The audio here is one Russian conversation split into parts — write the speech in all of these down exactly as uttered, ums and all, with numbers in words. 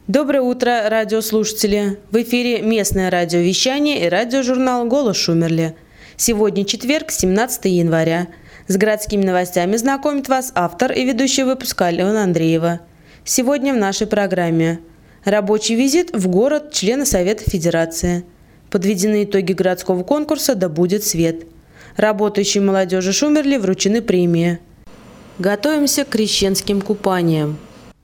Доброе утро, радиослушатели! В эфире местное радиовещание и радиожурнал «Голос Шумерли». Сегодня четверг, семнадцатое января. С городскими новостями знакомит вас автор и ведущий выпуска Алена Андреева. Сегодня в нашей программе рабочий визит в город члена Совета Федерации. Подведены итоги городского конкурса «Да будет свет». Работающей молодежи Шумерли вручены премии. Готовимся к крещенским купаниям.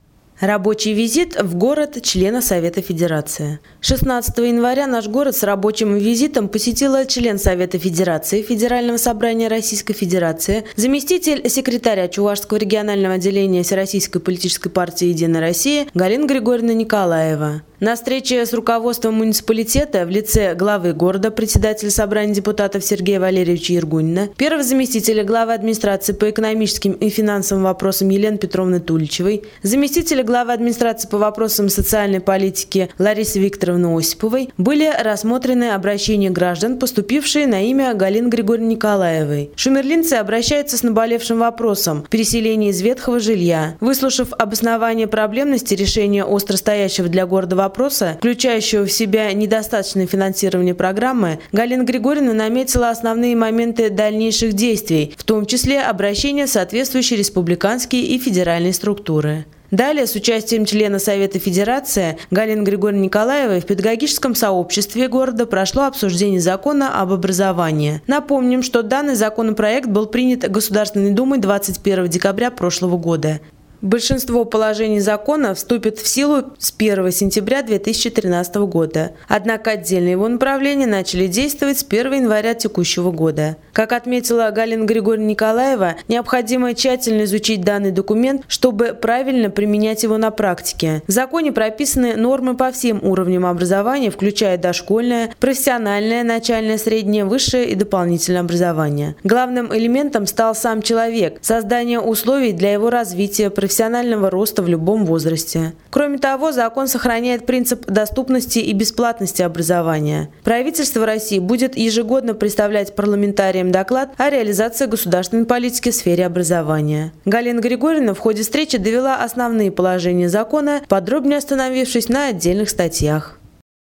Рабочий визит в город члена Совета Федерации. шестнадцатого января наш город с рабочим визитом посетила член Совета Федерации Федерального собрания Российской Федерации, заместитель секретаря Чувашского регионального отделения Всероссийской политической партии «Единая Россия» Галина Григорьевна Николаева. На встрече с руководством муниципалитета в лице главы города, председателя собрания депутатов Сергея Валерьевича Ергунина, первого заместителя главы администрации по экономическим и финансовым вопросам Елены Петровны Туличевой, заместителя главы администрации по вопросам социальной политики Ларисы Викторовны Осиповой были рассмотрены обращения граждан, поступившие на имя Галины Григорьевны Николаевой. Шумерлинцы обращаются с наболевшим вопросом переселения из ветхого жилья. Выслушав обоснование проблемности решения остростоящего для города вопроса, вопроса, включающего в себя недостаточное финансирование программы, Галина Григорьевна наметила основные моменты дальнейших действий, в том числе обращения в соответствующие республиканские и федеральные структуры. Далее, с участием члена Совета Федерации Галины Григорьевны Николаевой в педагогическом сообществе города прошло обсуждение закона об образовании. Напомним, что данный законопроект был принят Государственной Думой двадцать первого декабря прошлого года. Большинство положений закона вступит в силу с первого сентября две тысячи тринадцатого года, однако отдельные его направления начали действовать с первого января текущего года. Как отметила Галина Григорьевна Николаева, необходимо тщательно изучить данный документ, чтобы правильно применять его на практике. В законе прописаны нормы по всем уровням образования, включая дошкольное, профессиональное, начальное, среднее, высшее и дополнительное образование. Главным элементом стал сам человек, создание условий для его развития, профессионального роста в любом возрасте. Кроме того, закон сохраняет принцип доступности и бесплатности образования. Правительство России будет ежегодно представлять парламентариям доклад о реализации государственной политики в сфере образования. Галина Григорьевна в ходе встречи довела основные положения закона, подробнее остановившись на отдельных статьях.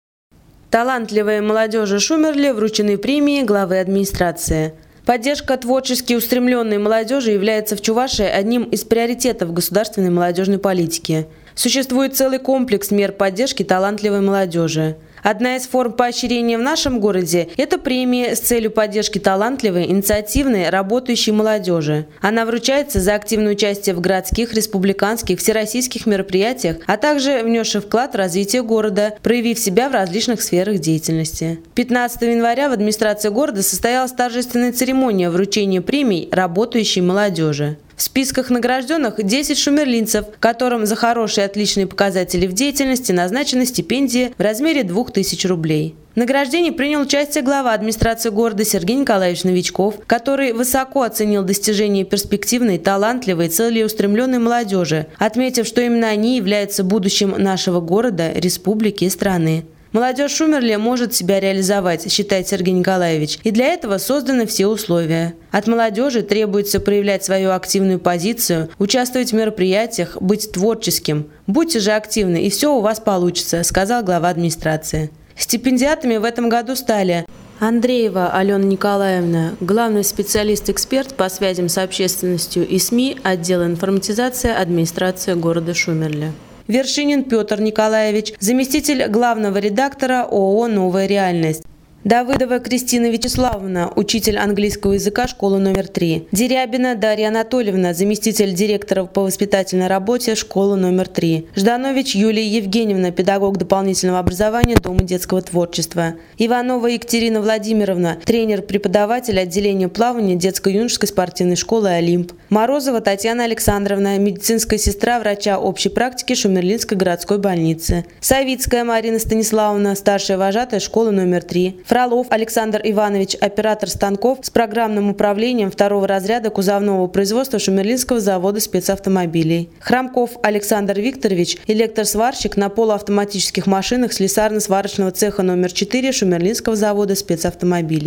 Талантливой молодежи Шумерли вручены премии главы администрации. Поддержка творчески устремленной молодежи является в Чувашии одним из приоритетов государственной молодежной политики. Существует целый комплекс мер поддержки талантливой молодежи. Одна из форм поощрения в нашем городе – это премия с целью поддержки талантливой, инициативной, работающей молодежи. Она вручается за активное участие в городских, республиканских, всероссийских мероприятиях, а также внесший вклад в развитие города, проявив себя в различных сферах деятельности. пятнадцатого января в администрации города состоялась торжественная церемония вручения премий работающей молодежи. В списках награжденных десять шумерлинцев, которым за хорошие и отличные показатели в деятельности назначены стипендии в размере двух тысяч рублей. В награждении принял участие глава администрации города Сергей Николаевич Новичков, который высоко оценил достижения перспективной, талантливой, целеустремленной молодежи, отметив, что именно они являются будущим нашего города, республики и страны. Молодежь Шумерли может себя реализовать, считает Сергей Николаевич, и для этого созданы все условия. От молодежи требуется проявлять свою активную позицию, участвовать в мероприятиях, быть творческим. Будьте же активны, и все у вас получится, сказал глава администрации. Стипендиатами в этом году стали Андреева Алена Николаевна, главный специалист-эксперт по связям с общественностью и СМИ, отдел информатизации администрации города Шумерли. Вершинин Петр Николаевич, заместитель главного редактора ООО «Новая реальность». Давыдова Кристина Вячеславовна, учитель английского языка, школа номер три. Дерябина Дарья Анатольевна, заместитель директора по воспитательной работе, школа номер три. Жданович Юлия Евгеньевна, педагог дополнительного образования, Дома детского творчества. Иванова Екатерина Владимировна, тренер-преподаватель отделения плавания детско-юношеской спортивной школы «Олимп». Морозова Татьяна Александровна, медицинская сестра врача общей практики Шумерлинской городской больницы. Савицкая Марина Станиславовна, старшая вожатая, школа номер три. Фролов Александр Иванович, оператор станков с программным управлением второго разряда кузовного производства Шумерлинского завода спецавтомобилей. Храмков Александр Викторович, электросварщик на полуавтоматических машинах слесарно-сварочного цеха номер четыре Шумерлинского завода спецавтомобилей.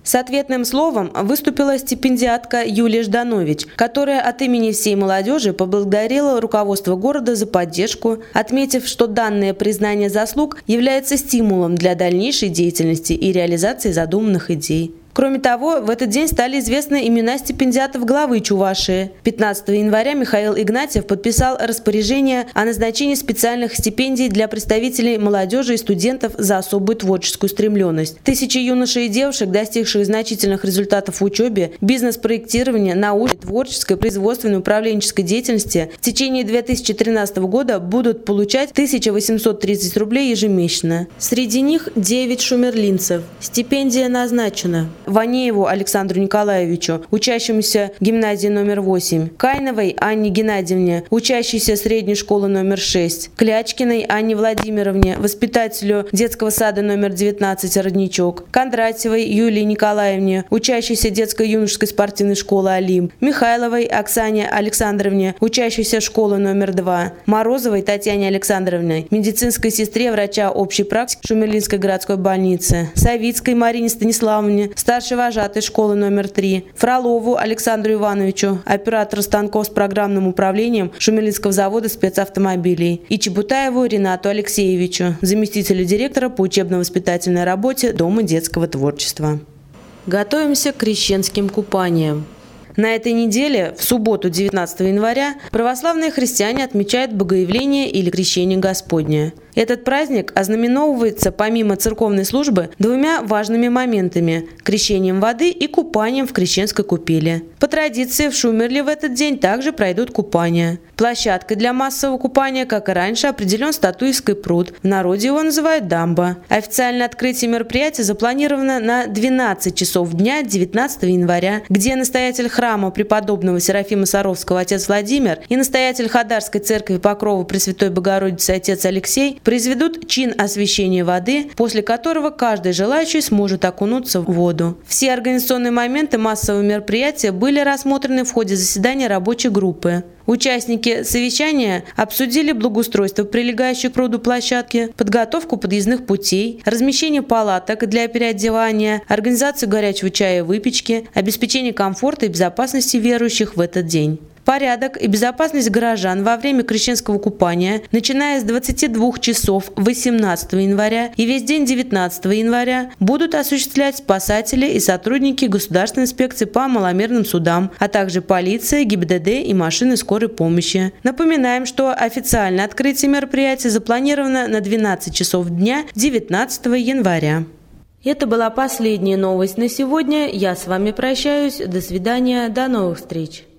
С ответным словом выступила стипендиатка Юлия Жданович, которая от имени всей молодежи поблагодарила руководство города за поддержку, отметив, что данное признание заслуг является стимулом для дальнейшей деятельности и реализации задуманных идей. Кроме того, в этот день стали известны имена стипендиатов главы Чувашии. пятнадцатого января Михаил Игнатьев подписал распоряжение о назначении специальных стипендий для представителей молодежи и студентов за особую творческую стремленность. Тысячи юношей и девушек, достигших значительных результатов в учебе, бизнес-проектировании, научной, творческой, производственной, управленческой деятельности в течение две тысячи тринадцатого года будут получать тысячу восемьсот тридцать рублей ежемесячно. Среди них девять шумерлинцев. Стипендия назначена Ванееву Александру Николаевичу, учащемуся гимназии номер восемь, Кайновой Анне Геннадьевне, учащейся средней школы номер шесть, Клячкиной Анне Владимировне, воспитателю детского сада номер девятнадцать «Родничок», Кондратьевой Юлии Николаевне, учащейся детско-юношеской спортивной школы «Олимп», Михайловой Оксане Александровне, учащейся школы номер два, Морозовой Татьяне Александровне, медицинской сестре врача общей практики Шумерлинской городской больницы, Савицкой Марине Станиславовне, старшей вожатой школы номер три, Фролову Александру Ивановичу, оператору станков с программным управлением Шумерлинского завода спецавтомобилей, и Чебутаеву Ринату Алексеевичу, заместителю директора по учебно-воспитательной работе Дома детского творчества. Готовимся к крещенским купаниям. На этой неделе, в субботу девятнадцатого января, православные христиане отмечают Богоявление или Крещение Господне. Этот праздник ознаменовывается помимо церковной службы двумя важными моментами – крещением воды и купанием в крещенской купели. По традиции в Шумерле в этот день также пройдут купания. Площадкой для массового купания, как и раньше, определен Статуевский пруд. В народе его называют дамба. Официальное открытие мероприятия запланировано на двенадцать часов дня девятнадцатого января, где настоятель храма преподобного Серафима Саровского отец Владимир и настоятель Хадарской церкви Покрова Пресвятой Богородицы отец Алексей произведут чин освящения воды, после которого каждый желающий сможет окунуться в воду. Все организационные моменты массового мероприятия были рассмотрены в ходе заседания рабочей группы. Участники совещания обсудили благоустройство прилегающей к пруду площадки, подготовку подъездных путей, размещение палаток для переодевания, организацию горячего чая и выпечки, обеспечение комфорта и безопасности верующих в этот день. Порядок и безопасность горожан во время крещенского купания, начиная с двадцати двух часов восемнадцатого января и весь день девятнадцатого января, будут осуществлять спасатели и сотрудники Государственной инспекции по маломерным судам, а также полиция, ГИБДД и машины скорой помощи. Напоминаем, что официальное открытие мероприятия запланировано на двенадцать часов дня девятнадцатого января. Это была последняя новость на сегодня. Я с вами прощаюсь. До свидания. До новых встреч.